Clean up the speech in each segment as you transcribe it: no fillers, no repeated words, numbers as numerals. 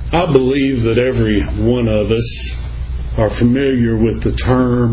I believe that every one of us are familiar with the term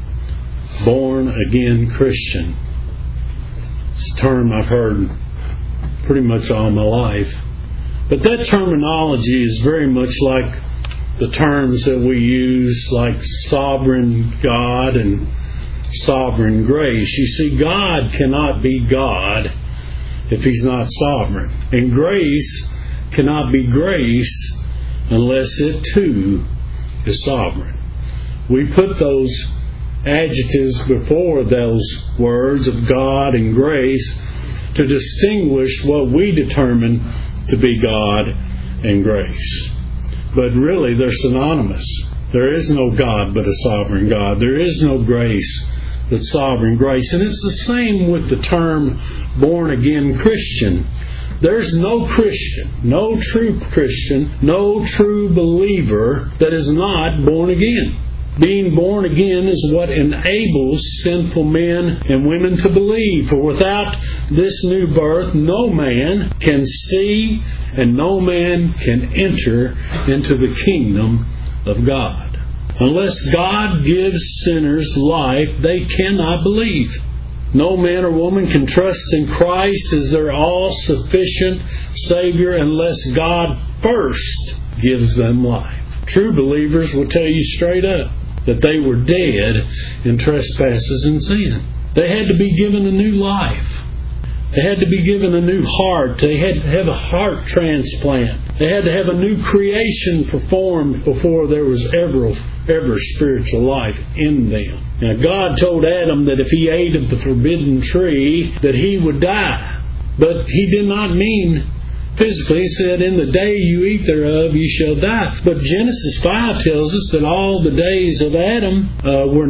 born-again Christian. It's a term I've heard pretty much all my life. But that terminology is very much like the terms that we use, like sovereign God and sovereign grace. You see, God cannot be God if He's not sovereign. And grace cannot be grace unless it too is sovereign. We put those adjectives before those words of God and grace to distinguish what we determine to be God and grace. But really they're synonymous. There is no God but a sovereign God. There is no grace but sovereign grace. And it's the same with the term born-again Christian. There's no Christian, no true Christian, no true believer that is not born again. Being born again is what enables sinful men and women to believe. For without this new birth, no man can see and no man can enter into the kingdom of God. Unless God gives sinners life, they cannot believe. No man or woman can trust in Christ as their all-sufficient Savior unless God first gives them life. True believers will tell you straight up that they were dead in trespasses and sin. They had to be given a new life. They had to be given a new heart. They had to have a heart transplant. They had to have a new creation performed before there was ever spiritual life in them. Now, God told Adam that if he ate of the forbidden tree, that he would die. But He did not mean physically. He said, in the day you eat thereof, you shall die. But Genesis 5 tells us that all the days of Adam were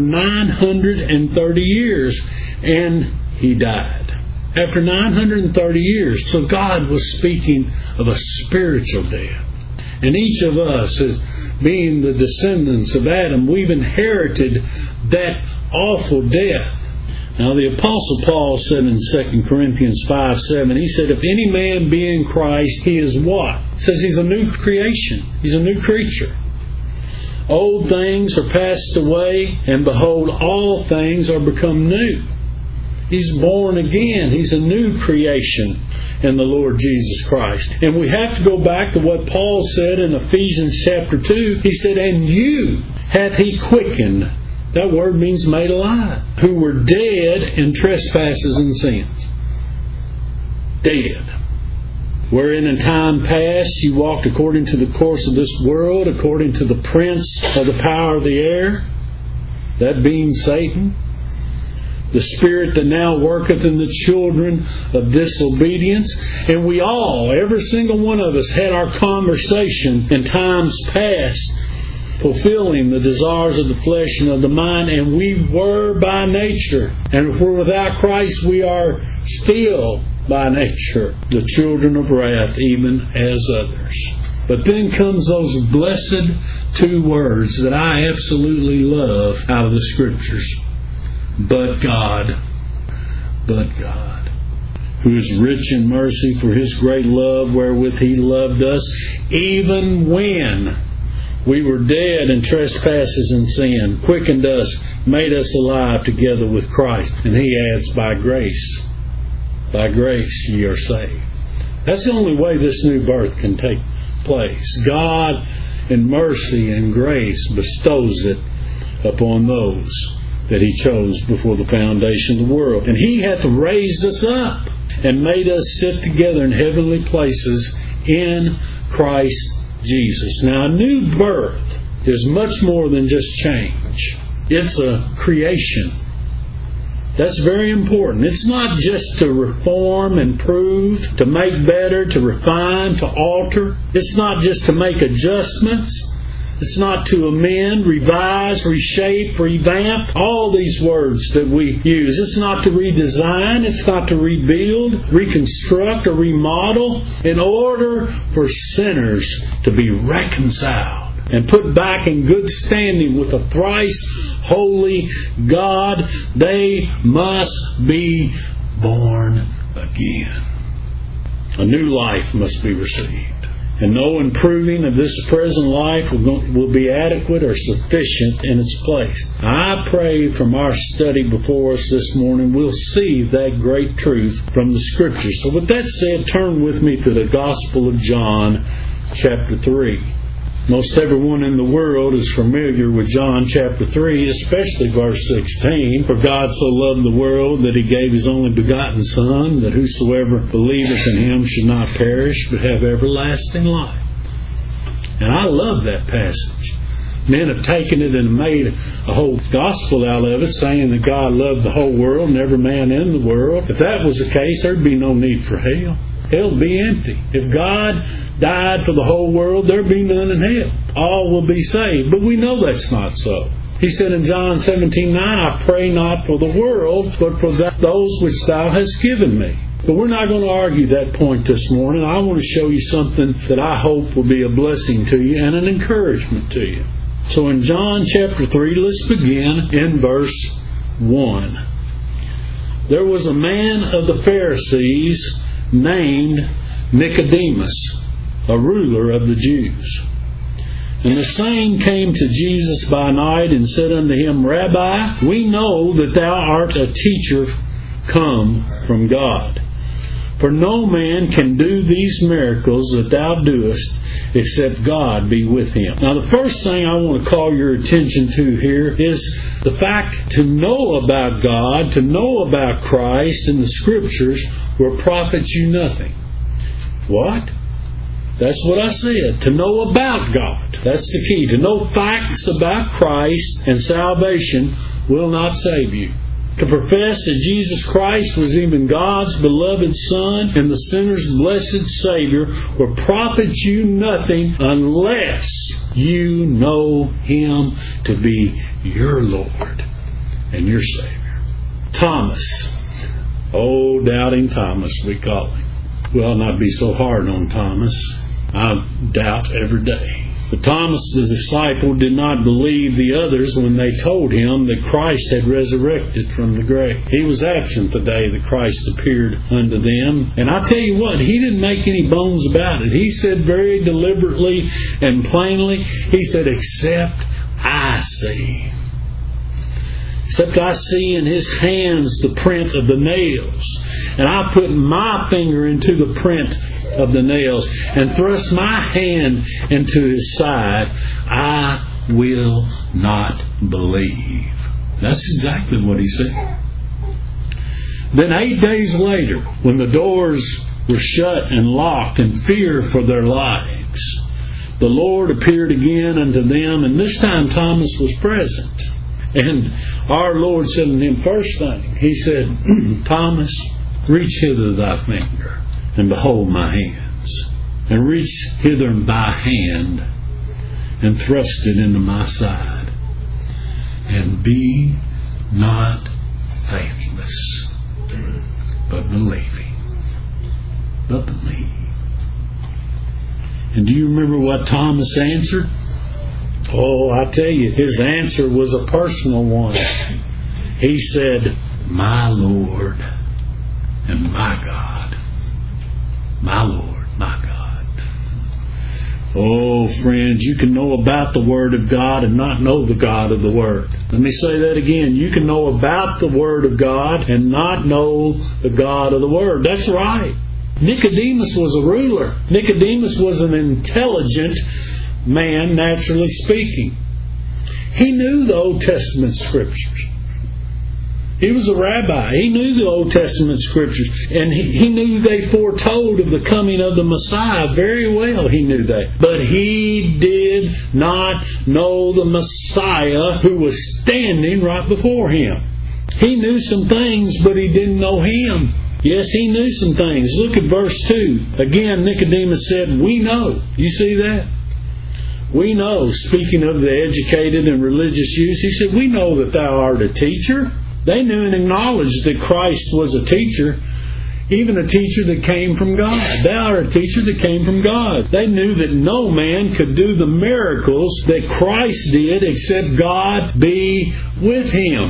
930 years, and he died. After 930 years. So God was speaking of a spiritual death. And each of us, as being the descendants of Adam, we've inherited that awful death. Now the Apostle Paul said in 2 Corinthians 5:7, he said, if any man be in Christ, he is what? He says he's a new creation. He's a new creature. Old things are passed away, and behold, all things are become new. He's born again. He's a new creation in the Lord Jesus Christ. And we have to go back to what Paul said in Ephesians chapter 2. He said, and you hath He quickened. That word means made alive. Who were dead in trespasses and sins. Dead. Wherein in time past you walked according to the course of this world, according to the prince of the power of the air, that being Satan, the spirit that now worketh in the children of disobedience. And we all, every single one of us, had our conversation in times past, fulfilling the desires of the flesh and of the mind, and we were by nature, and if we're without Christ, we are still by nature the children of wrath, even as others. But then comes those blessed two words that I absolutely love out of the Scriptures. But God, who is rich in mercy for His great love wherewith He loved us, even when we were dead in trespasses and sin, quickened us, made us alive together with Christ. And He adds, by grace ye are saved. That's the only way this new birth can take place. God in mercy and grace bestows it upon those that He chose before the foundation of the world. And He hath raised us up and made us sit together in heavenly places in Christ Jesus. Now, a new birth is much more than just change. It's a creation. That's very important. It's not just to reform, improve, to make better, to refine, to alter. It's not just to make adjustments. It's not to amend, revise, reshape, revamp, all these words that we use. It's not to redesign. It's not to rebuild, reconstruct, or remodel in order for sinners to be reconciled and put back in good standing with a thrice holy God. They must be born again. A new life must be received. And no improving of this present life will be adequate or sufficient in its place. I pray from our study before us this morning, we'll see that great truth from the Scriptures. So with that said, turn with me to the Gospel of John, chapter 3. Most everyone in the world is familiar with John chapter 3, especially verse 16. For God so loved the world that He gave His only begotten Son, that whosoever believeth in Him should not perish, but have everlasting life. And I love that passage. Men have taken it and made a whole gospel out of it, saying that God loved the whole world and every man in the world. If that was the case, there'd be no need for hell. Hell would be empty. If God died for the whole world, there'd be none in hell. All will be saved. But we know that's not so. He said in John 17:9, I pray not for the world, but for those which thou hast given me. But we're not going to argue that point this morning. I want to show you something that I hope will be a blessing to you and an encouragement to you. So in John chapter 3, let's begin in verse 1. There was a man of the Pharisees named Nicodemus, a ruler of the Jews. And the same came to Jesus by night and said unto him, Rabbi, we know that thou art a teacher come from God. For no man can do these miracles that thou doest, except God be with him. Now the first thing I want to call your attention to here is the fact to know about God, to know about Christ in the Scriptures will profit you nothing. What? That's what I said. To know about God. That's the key. To know facts about Christ and salvation will not save you. To profess that Jesus Christ was even God's beloved Son and the sinner's blessed Savior will profit you nothing unless you know Him to be your Lord and your Savior. Thomas. Oh, doubting Thomas, we call him. We ought not be so hard on Thomas. I doubt every day. But Thomas the disciple did not believe the others when they told him that Christ had resurrected from the grave. He was absent the day that Christ appeared unto them. And I tell you what, he didn't make any bones about it. He said very deliberately and plainly, he said, except I see. Except I see in His hands the print of the nails. And I put my finger into the print of the nails and thrust my hand into His side, I will not believe. That's exactly what he said. Then 8 days later, when the doors were shut and locked in fear for their lives, the Lord appeared again unto them, and this time Thomas was present. And our Lord said to him, first thing, He said, Thomas, reach hither thy finger, and behold my hands. And reach hither thy hand, and thrust it into my side. And be not faithless, but believing. But believe. And do you remember what Thomas answered? Oh, I tell you, his answer was a personal one. He said, my Lord and my God. My Lord, my God. Oh, friends, you can know about the Word of God and not know the God of the Word. Let me say that again. You can know about the Word of God and not know the God of the Word. That's right. Nicodemus was a ruler. Nicodemus was an intelligent man, naturally speaking. He knew the Old Testament Scriptures. He was a rabbi. He knew the Old Testament Scriptures. And he knew they foretold of the coming of the Messiah. Very well he knew that. But he did not know the Messiah who was standing right before him. He knew some things, but he didn't know Him. Yes, he knew some things. Look at verse 2. Again, Nicodemus said, we know. You see that? We know, speaking of the educated and religious youth, he said, we know that thou art a teacher. They knew and acknowledged that Christ was a teacher, even a teacher that came from God. Thou art a teacher that came from God. They knew that no man could do the miracles that Christ did except God be with him.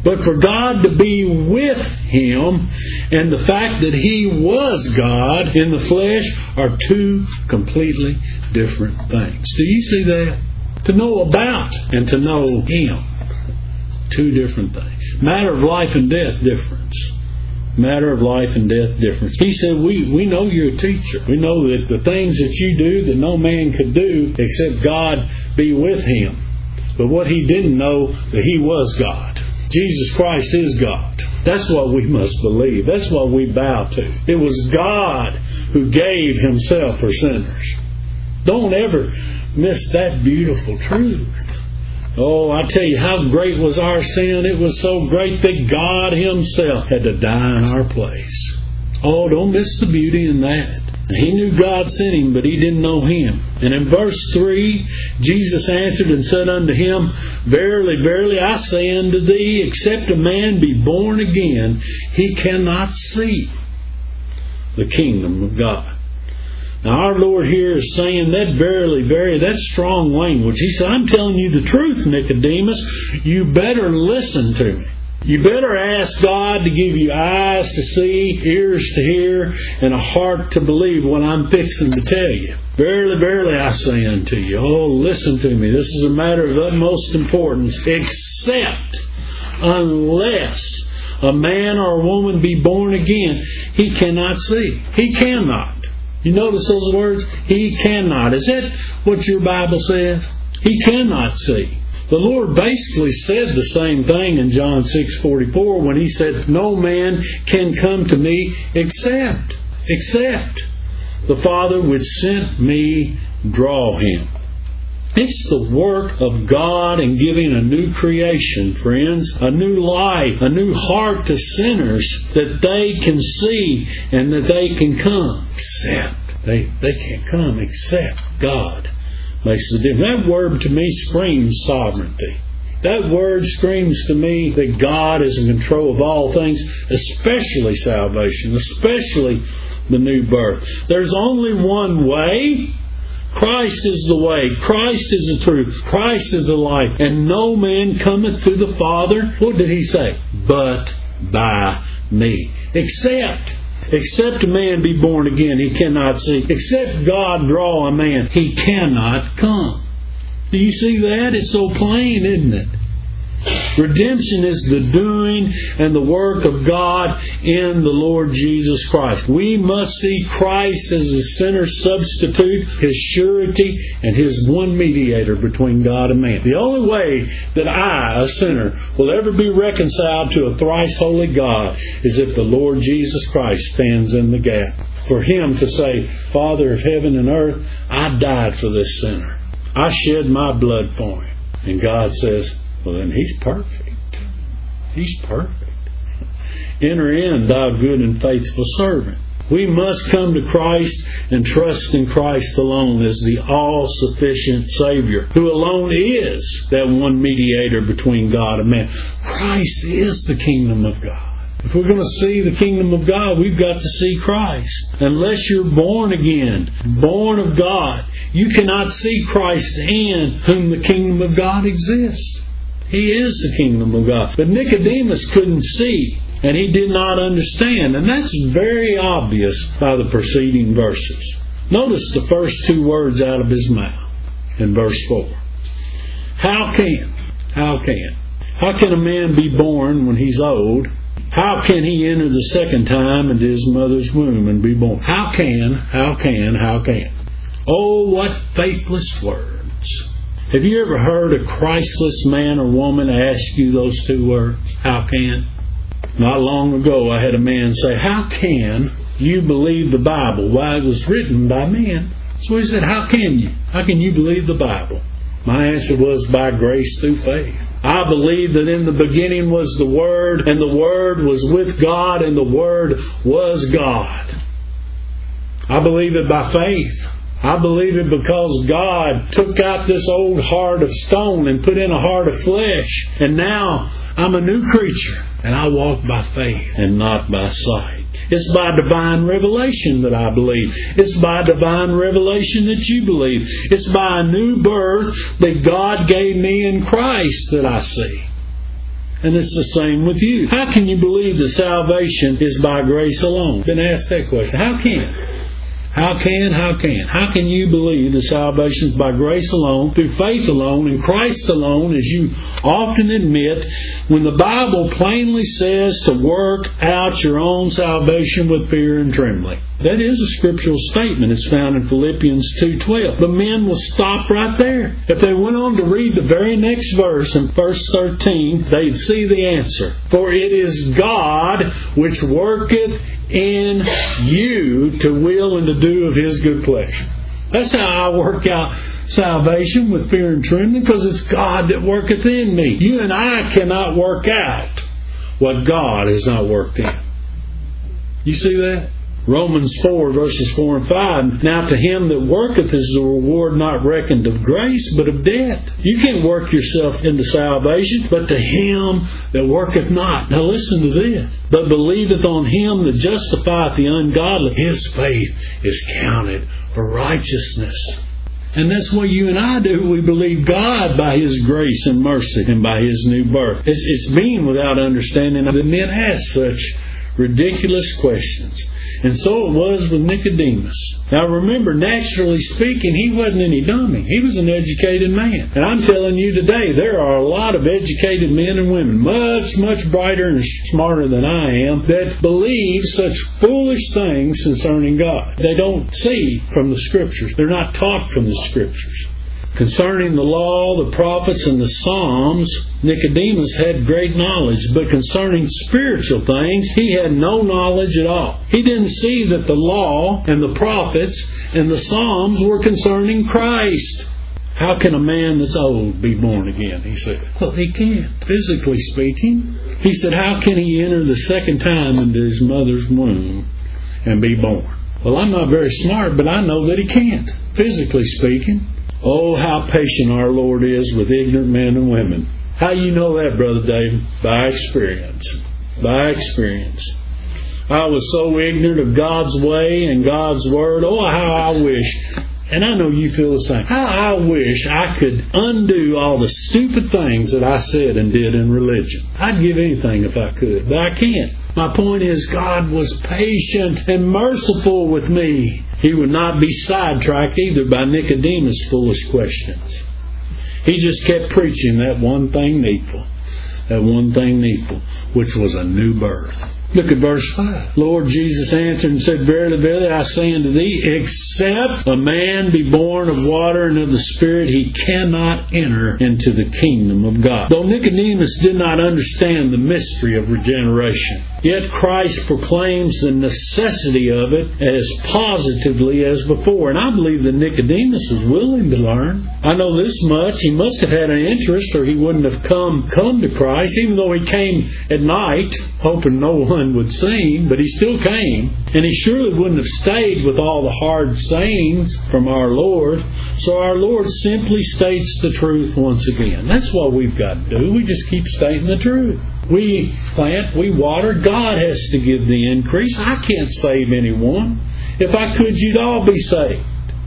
But for God to be with him and the fact that he was God in the flesh are two completely different things. Do you see that? To know about and to know him. Two different things. Matter of life and death difference. Matter of life and death difference. He said, we know you're a teacher. We know that the things that you do that no man could do except God be with him. But what he didn't know, that he was God. Jesus Christ is God. That's what we must believe. That's what we bow to. It was God who gave himself for sinners. Don't ever miss that beautiful truth. Oh, I tell you, how great was our sin. It was so great that God himself had to die in our place. Oh, don't miss the beauty in that. He knew God sent him, but he didn't know him. And in verse 3, Jesus answered and said unto him, Verily, verily, I say unto thee, except a man be born again, he cannot see the kingdom of God. Now our Lord here is saying that verily, verily, that's strong language. He said, I'm telling you the truth, Nicodemus. You better listen to me. You better ask God to give you eyes to see, ears to hear, and a heart to believe what I'm fixing to tell you. Verily, verily, I say unto you. Oh, listen to me. This is a matter of utmost importance. Except, unless a man or a woman be born again, he cannot see. He cannot. You notice those words? He cannot. Is that what your Bible says? He cannot see. The Lord basically said the same thing in John 6:44 when he said, No man can come to me except the Father which sent me draw him. It's the work of God in giving a new creation, friends, a new life, a new heart to sinners that they can see and that they can come. Except. They can't come except God makes the difference. That word to me screams sovereignty. That word screams to me that God is in control of all things, especially salvation, especially the new birth. There's only one way. Christ is the way. Christ is the truth. Christ is the life. And no man cometh to the Father, what did he say? But by me. Except a man be born again, he cannot see. Except God draw a man, he cannot come. Do you see that? It's so plain, isn't it? Redemption is the doing and the work of God in the Lord Jesus Christ. We must see Christ as a sinner's substitute, His surety, and His one mediator between God and man. The only way that I, a sinner, will ever be reconciled to a thrice holy God is if the Lord Jesus Christ stands in the gap. For Him to say, Father of heaven and earth, I died for this sinner. I shed my blood for him. And God says, well, then He's perfect. He's perfect. Enter in, thou good and faithful servant. We must come to Christ and trust in Christ alone as the all-sufficient Savior, who alone is that one mediator between God and man. Christ is the kingdom of God. If we're going to see the kingdom of God, we've got to see Christ. Unless you're born again, born of God, you cannot see Christ in whom the kingdom of God exists. He is the kingdom of God. But Nicodemus couldn't see, and he did not understand. And that's very obvious by the preceding verses. Notice the first two words out of his mouth in verse 4. How can a man be born when he's old? How can he enter the second time into his mother's womb and be born? How can? Oh, what faithless words. Have you ever heard a Christless man or woman ask you those two words? How can? Not long ago I had a man say, how can you believe the Bible? Why, it was written by men. So he said, how can you? How can you believe the Bible? My answer was, by grace through faith. I believe that in the beginning was the Word, and the Word was with God, and the Word was God. I believe it by faith. I believe it because God took out this old heart of stone and put in a heart of flesh. And now I'm a new creature, and I walk by faith and not by sight. It's by divine revelation that I believe. It's by divine revelation that you believe. It's by a new birth that God gave me in Christ that I see. And it's the same with you. How can you believe that salvation is by grace alone? Been asked that question. How can you believe that salvation is by grace alone, through faith alone, in Christ alone, as you often admit, when the Bible plainly says to work out your own salvation with fear and trembling? That is a scriptural statement. It's found in Philippians 2:12. But men will stop right there. If they went on to read the very next verse in verse 13, they'd see the answer. For it is God which worketh in you to will and to do of His good pleasure. That's how I work out salvation, with fear and trembling, because it's God that worketh in me. You and I cannot work out what God has not worked in. You see that? Romans 4, verses 4 and 5. Now to him that worketh is the reward not reckoned of grace, but of debt. You can't work yourself into salvation, but to him that worketh not. Now listen to this. But believeth on him that justifieth the ungodly, his faith is counted for righteousness. And that's what you and I do. We believe God by His grace and mercy and by His new birth. It's being without understanding that men ask such ridiculous questions. And so it was with Nicodemus. Now remember, naturally speaking, he wasn't any dummy. He was an educated man. And I'm telling you today, there are a lot of educated men and women, much, much brighter and smarter than I am, that believe such foolish things concerning God. They don't see from the Scriptures. They're not taught from the Scriptures. Concerning the law, the prophets, and the Psalms, Nicodemus had great knowledge, but concerning spiritual things, he had no knowledge at all. He didn't see that the law and the prophets and the Psalms were concerning Christ. How can a man that's old be born again? He said. Well, he can't, physically speaking. He said, how can he enter the second time into his mother's womb and be born? Well, I'm not very smart, but I know that he can't, physically speaking. Oh, how patient our Lord is with ignorant men and women. How you know that, Brother Dave? By experience. By experience. I was so ignorant of God's way and God's Word. Oh, how I wish, and I know you feel the same, how I wish I could undo all the stupid things that I said and did in religion. I'd give anything if I could, but I can't. My point is, God was patient and merciful with me. He would not be sidetracked either by Nicodemus' foolish questions. He just kept preaching that one thing needful. That one thing needful, which was a new birth. Look at verse 5. Lord Jesus answered and said, Verily, verily, I say unto thee, except a man be born of water and of the Spirit, he cannot enter into the kingdom of God. Though Nicodemus did not understand the mystery of regeneration, yet Christ proclaims the necessity of it as positively as before. And I believe that Nicodemus was willing to learn. I know this much. He must have had an interest, or he wouldn't have come to Christ, even though he came at night, hoping no one would see him, but he still came. And he surely wouldn't have stayed with all the hard sayings from our Lord. So our Lord simply states the truth once again. That's what we've got to do. We just keep stating the truth. We plant, we water. God has to give the increase. I can't save anyone. If I could, you'd all be saved.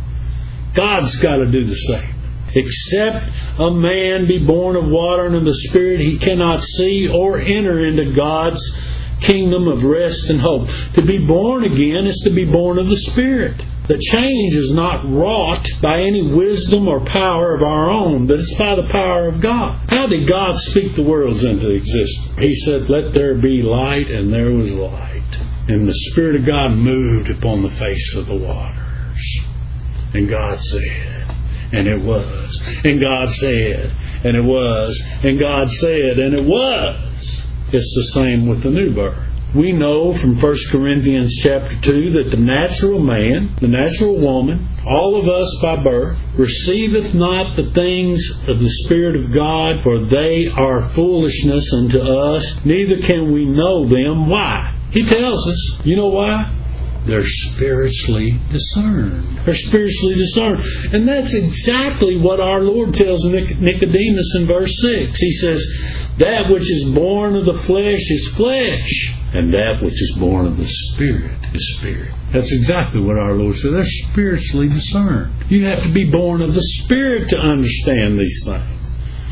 God's got to do the same. Except a man be born of water and of the Spirit, he cannot see or enter into God's kingdom of rest and hope. To be born again is to be born of the Spirit. The change is not wrought by any wisdom or power of our own, but it's by the power of God. How did God speak the worlds into existence? He said, let there be light, and there was light. And the Spirit of God moved upon the face of the waters. And God said, and it was. And God said, and it was. And God said, and it was. It's the same with the new birth. We know from 1 Corinthians chapter 2 that the natural man, the natural woman, all of us by birth, receiveth not the things of the Spirit of God, for they are foolishness unto us, neither can we know them. Why? He tells us. You know why? They're spiritually discerned. They're spiritually discerned. And that's exactly what our Lord tells Nicodemus in verse 6. He says, that which is born of the flesh is flesh, and that which is born of the Spirit is spirit. That's exactly what our Lord said. They're spiritually discerned. You have to be born of the Spirit to understand these things.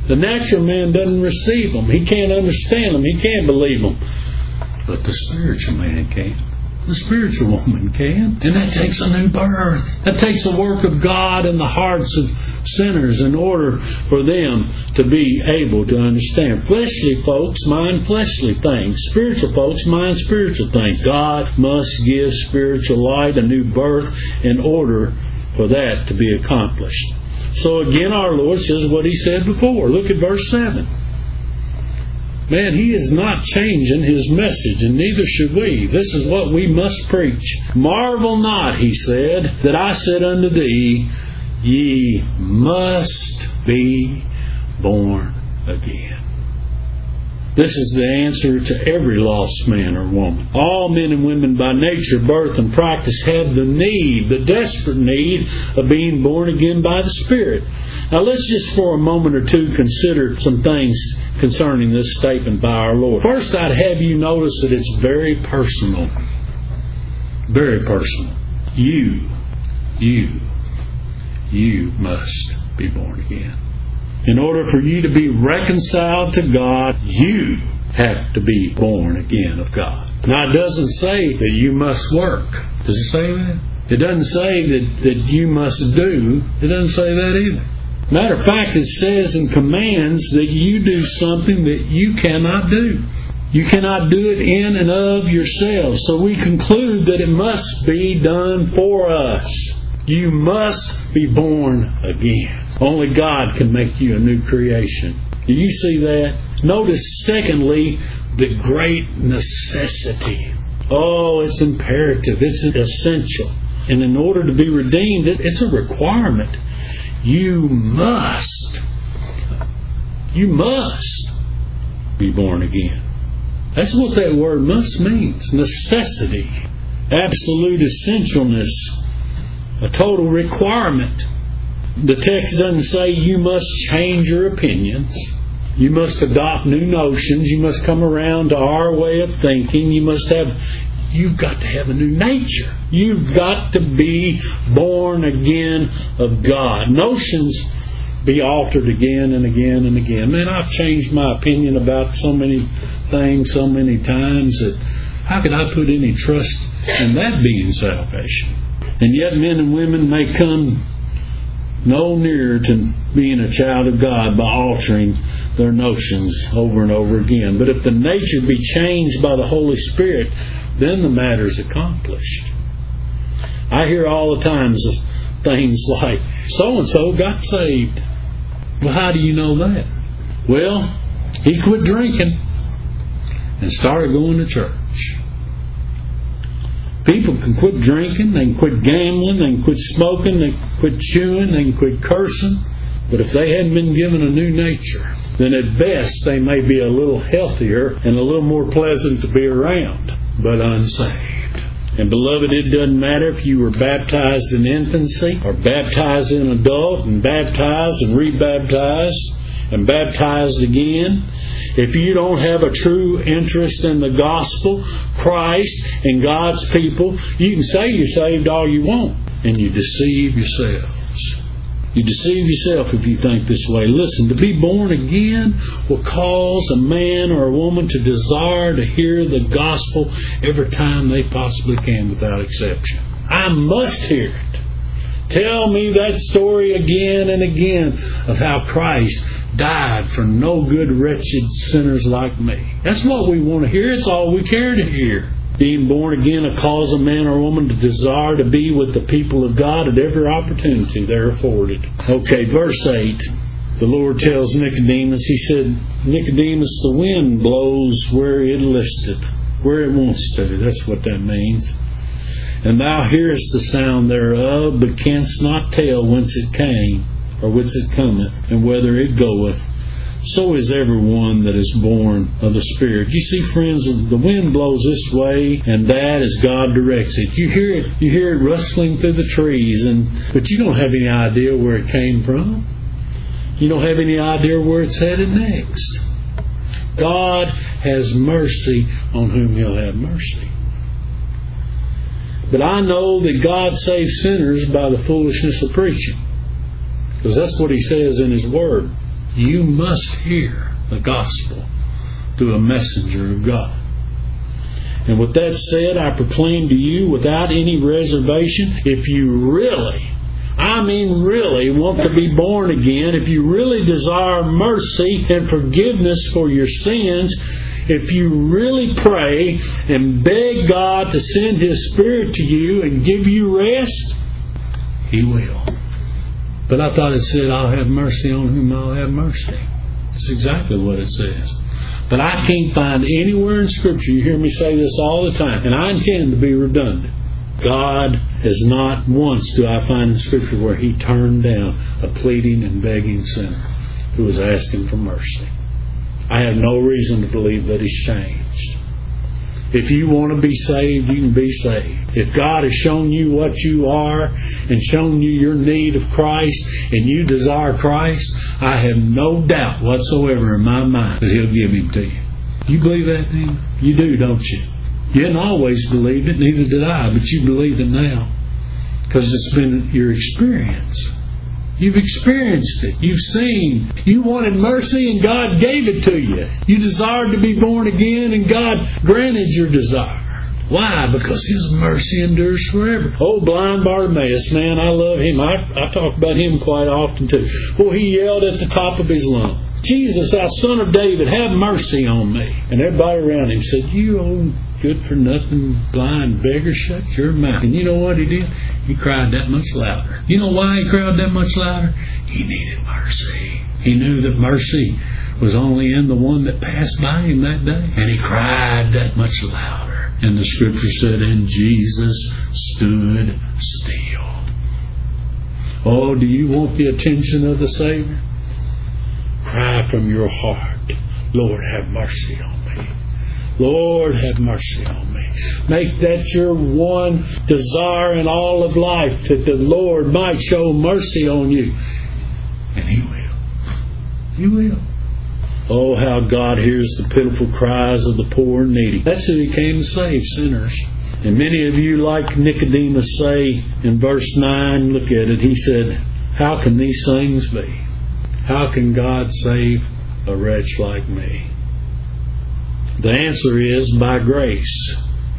The natural man doesn't receive them. He can't understand them. He can't believe them. But the spiritual man can. The spiritual woman can. And that takes a new birth. That takes the work of God in the hearts of sinners in order for them to be able to understand. Fleshly folks mind fleshly things. Spiritual folks mind spiritual things. God must give spiritual light a new birth in order for that to be accomplished. So again, our Lord says what He said before. Look at verse 7. Man, He is not changing His message, and neither should we. This is what we must preach. Marvel not, He said, that I said unto thee, ye must be born again. This is the answer to every lost man or woman. All men and women by nature, birth, and practice have the desperate need of being born again by the Spirit. Now let's just for a moment or two consider some things concerning this statement by our Lord. First, I'd have you notice that it's very personal. Very personal. You must be born again. In order for you to be reconciled to God, you have to be born again of God. Now, it doesn't say that you must work. Does it say that? It doesn't say that you must do. It doesn't say that either. Matter of fact, it says and commands that you do something that you cannot do. You cannot do it in and of yourselves. So we conclude that it must be done for us. You must be born again. Only God can make you a new creation. Do you see that? Notice, secondly, the great necessity. Oh, it's imperative. It's essential. And in order to be redeemed, it's a requirement. You must be born again. That's what that word must means. Necessity. Absolute essentialness. A total requirement. The text doesn't say you must change your opinions. You must adopt new notions. You must come around to our way of thinking. You've got to have a new nature. You've got to be born again of God. Notions be altered again and again and again. Man, I've changed my opinion about so many things so many times that how could I put any trust in that being salvation? And yet men and women may come no nearer to being a child of God by altering their notions over and over again. But if the nature be changed by the Holy Spirit, then the matter's accomplished. I hear all the times of things like, so-and-so got saved. Well, how do you know that? Well, he quit drinking and started going to church. People can quit drinking, they can quit gambling, they can quit smoking, they can quit chewing, they can quit cursing. But if they hadn't been given a new nature, then at best they may be a little healthier and a little more pleasant to be around, but unsaved. And beloved, it doesn't matter if you were baptized in infancy or baptized in adult and baptized and rebaptized and baptized again. If you don't have a true interest in the gospel, Christ, and God's people, you can say you're saved all you want, and you deceive yourselves. You deceive yourself if you think this way. Listen, to be born again will cause a man or a woman to desire to hear the gospel every time they possibly can without exception. I must hear it. Tell me that story again and again of how Christ died for no good, wretched sinners like me. That's what we want to hear. It's all we care to hear. Being born again will cause a man or woman to desire to be with the people of God at every opportunity they're afforded. Okay, verse 8. The Lord tells Nicodemus, He said, Nicodemus, the wind blows where it listeth, where it wants to. That's what that means. And thou hearest the sound thereof, but canst not tell whence it came, or whence it cometh, and whither it goeth. So is everyone that is born of the Spirit. You see, friends, the wind blows this way and that as God directs it. You hear it rustling through the trees, but you don't have any idea where it came from. You don't have any idea where it's headed next. God has mercy on whom He'll have mercy. But I know that God saves sinners by the foolishness of preaching. Because that's what He says in His Word. You must hear the gospel through a messenger of God. And with that said, I proclaim to you without any reservation, if you really, really want to be born again, if you really desire mercy and forgiveness for your sins, if you really pray and beg God to send His Spirit to you and give you rest, He will. But I thought it said, I'll have mercy on whom I'll have mercy. That's exactly what it says. But I can't find anywhere in Scripture, you hear me say this all the time, and I intend to be redundant. God has not once do I find in Scripture where He turned down a pleading and begging sinner who was asking for mercy. I have no reason to believe that He's changed. If you want to be saved, you can be saved. If God has shown you what you are and shown you your need of Christ and you desire Christ, I have no doubt whatsoever in my mind that He'll give Him to you. You believe that then? You do, don't you? You hadn't always believed it, neither did I, but you believe it now because it's been your experience. You've experienced it. You've seen. You wanted mercy and God gave it to you. You desired to be born again and God granted your desire. Why? Because His mercy endures forever. Oh, blind Bartimaeus, man, I love him. I talk about him quite often too. Boy, he yelled at the top of his lungs, Jesus, thou Son of David, have mercy on me. And everybody around him said, you old good-for-nothing blind beggar, shut your mouth. And you know what he did? He cried that much louder. You know why he cried that much louder? He needed mercy. He knew that mercy was only in the one that passed by him that day. And he cried that much louder. And the Scripture said, and Jesus stood still. Oh, do you want the attention of the Savior? Cry from your heart, Lord, have mercy on me. Lord, have mercy on me. Make that your one desire in all of life, that the Lord might show mercy on you. And He will. He will. Oh, how God hears the pitiful cries of the poor and needy. That's who He came to save, sinners. And many of you, like Nicodemus, say in verse 9, look at it, he said, how can these things be? How can God save a wretch like me? The answer is by grace.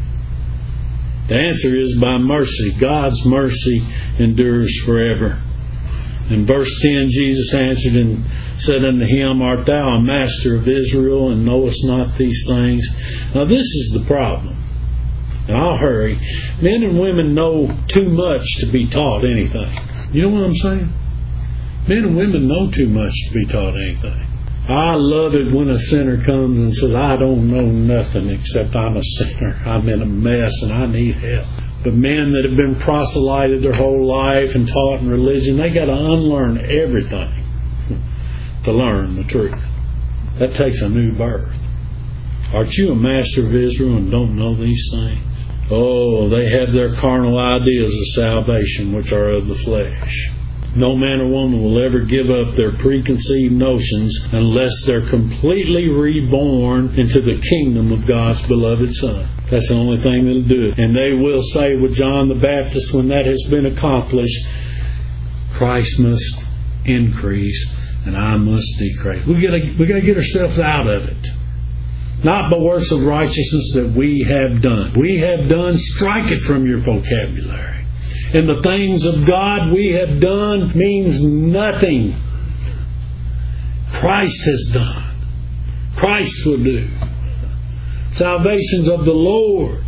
The answer is by mercy. God's mercy endures forever. In verse 10, Jesus answered and said unto him, art thou a master of Israel, and knowest not these things? Now this is the problem. And I'll hurry. Men and women know too much to be taught anything. You know what I'm saying? Men and women know too much to be taught anything. I love it when a sinner comes and says, I don't know nothing except I'm a sinner. I'm in a mess and I need help. But men that have been proselyted their whole life and taught in religion, they got to unlearn everything to learn the truth. That takes a new birth. Aren't you a master of Israel and don't know these things? Oh, they have their carnal ideas of salvation, which are of the flesh. No man or woman will ever give up their preconceived notions unless they're completely reborn into the kingdom of God's beloved Son. That's the only thing that'll do it. And they will say with John the Baptist, when that has been accomplished, Christ must increase and I must decrease. We got to get ourselves out of it. Not by works of righteousness that we have done. We have done, strike it from your vocabulary. And the things of God we have done means nothing. Christ has done. Christ will do. Salvation's of the Lord.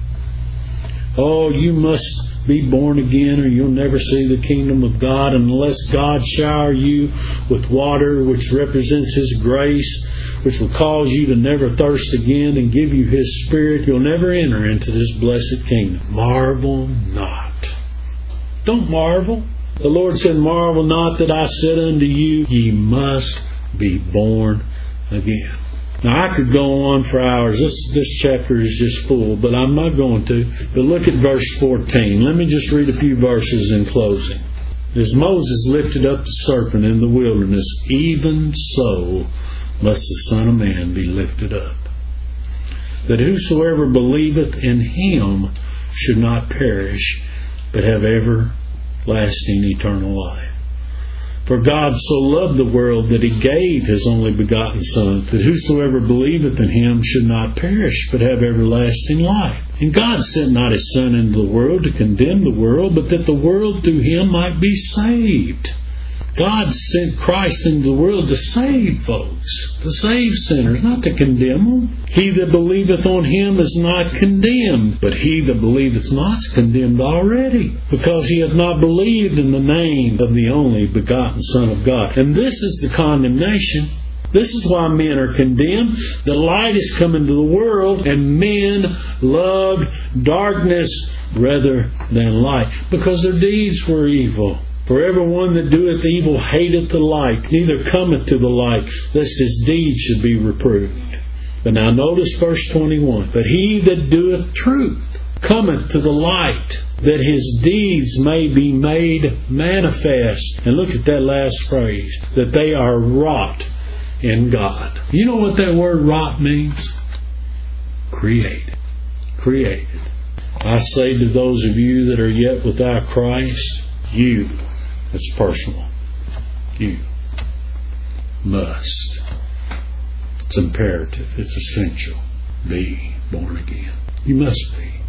Oh, you must be born again or you'll never see the kingdom of God unless God shower you with water, which represents His grace, which will cause you to never thirst again and give you His Spirit. You'll never enter into this blessed kingdom. Marvel not. Don't marvel. The Lord said, marvel not that I said unto you, ye must be born again. Now I could go on for hours. This chapter is just full, but I'm not going to. But look at verse 14. Let me just read a few verses in closing. As Moses lifted up the serpent in the wilderness, even so must the Son of Man be lifted up, that whosoever believeth in Him should not perish, but have everlasting eternal life. For God so loved the world that He gave His only begotten Son, that whosoever believeth in Him should not perish, but have everlasting life. And God sent not His Son into the world to condemn the world, but that the world through Him might be saved. God sent Christ into the world to save folks, to save sinners, not to condemn them. He that believeth on Him is not condemned, but he that believeth not is condemned already, because he hath not believed in the name of the only begotten Son of God. And this is the condemnation. This is why men are condemned. The light is come into the world, and men loved darkness rather than light, because their deeds were evil. For everyone that doeth evil hateth the light, neither cometh to the light, lest his deeds should be reproved. But now notice verse 21. But he that doeth truth cometh to the light, that his deeds may be made manifest. And look at that last phrase, that they are wrought in God. You know what that word wrought means? Created. Created. I say to those of you that are yet without Christ, you, it's personal, you must, it's imperative, it's essential, be born again. You must be.